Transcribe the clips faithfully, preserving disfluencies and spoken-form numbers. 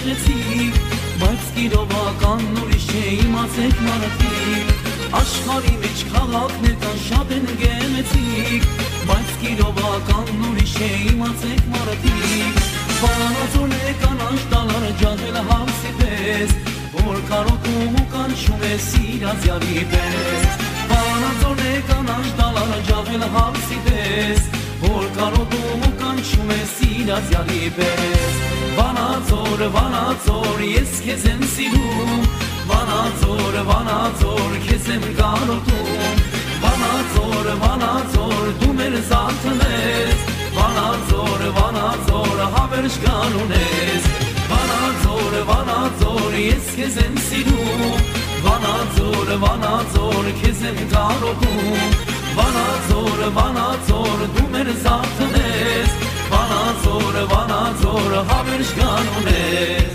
գեղեցիկ, բայց գիրովական ուրիշ է իմացեք մարդիկ, աշխարհի մեջ քաղաքներ կան շատ են գեղեցիկ, բայց գիրովական ուրիշ է իմացեք մարդիկ, վանաձորն է կանաչ տալար ջահել հարսի պես, որ կարոտում ու կանչում է սիրած յարի պես, վանաձորն է կանաչ տալար ջահել հարսի պես, որ կարոտում ու կանչում է սիրած յարի պես, Վանաձոր, Վանաձոր, ես քեզ եմ սիրում, Վանաձոր, Վանաձոր, քեզ եմ կարոտում, Վանաձոր, Վանաձոր, դու մեր զարդն ես, Վանաձոր, Վանաձոր, հավերժ կանուն ես, Վանաձոր, Վանաձոր, ես քեզ եմ սիրում, Վանաձոր, Վանաձոր, քեզ եմ կարոտում, Վանաձոր, Վանաձոր, դու մեր զարդն ես, Վանաձոր, Վանաձոր, հավերժ կանուն ես,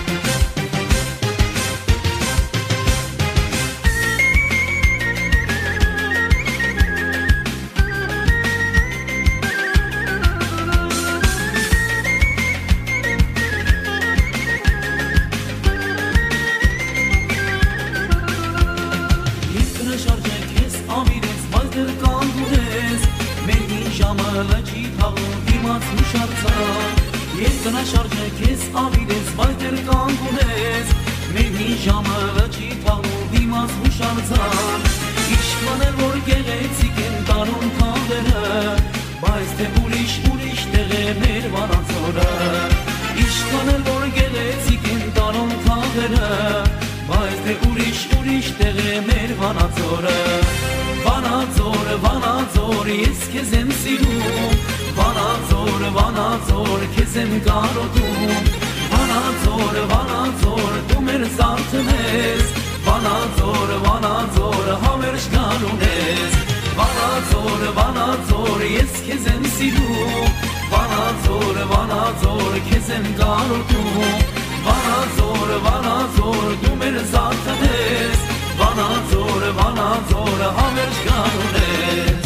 Տնաշարժը քեզ ավիրեց, բայց դեր կանգունես, մեր մի ժամը լճի թաղու դիմաց հուշարձան, իշխան էլ որ գեղեցիկ են տանում թաղերը, բայց թե ուրիշ ուրիշ տեղ է մեր Վանաձորը, իշխան էլ որ գեղեցիկ են տանում թաղերը, բայց թե ուրիշ ուրիշ տեղ է մեր Վանաձորը, Վանաձոր, Վանաձոր, ես քեզ եմ սիրում, Վանաձոր, Վանաձոր, քեզ եմ կարոտում, Վանաձոր, Վանաձոր, դու մեր զարդն ես, Վանաձոր, Վանաձոր, հավերժ կանուն ես, Վանաձոր, Վանաձոր, ես քեզ եմ սիրում, Վանաձոր, Վանաձոր, քեզ եմ կարոտում, Վանաձոր, Վանաձոր, դու մեր զարդն ես, Վանաձոր, Վանաձոր, հավերժ կանուն ես,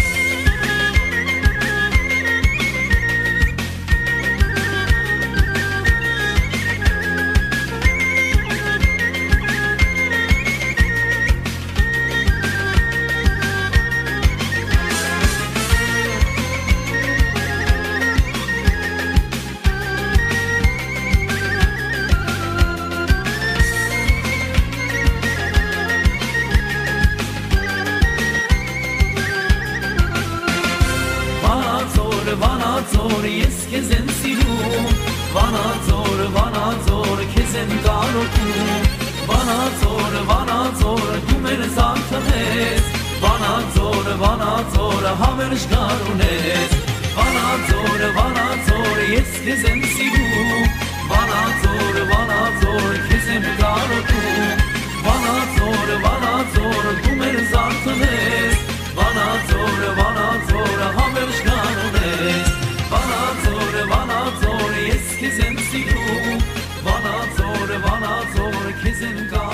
Վանաձոր, ես քեզ եմ սիրում, Վանաձոր, Վանաձոր, քեզ եմ կարոտում, Վանաձոր, Վանաձոր, դու մեր զարդն ես, Վանաձոր, Վանաձոր, հավերժ կանուն ես, Վանաձոր, Վանաձոր, ես քեզ եմ սիրում, Վանաձոր, Վանաձոր, քեզ եմ կարոտում, Վանաձոր, Վանաձոր, դու մեր զարդն ես, Վանաձոր, Վանաձոր, հավերժ կանուն ես, Վանաձոր, Վանաձոր, ես քեզ եմ սիրում, Վանաձոր, Վանաձոր, քեզ եմ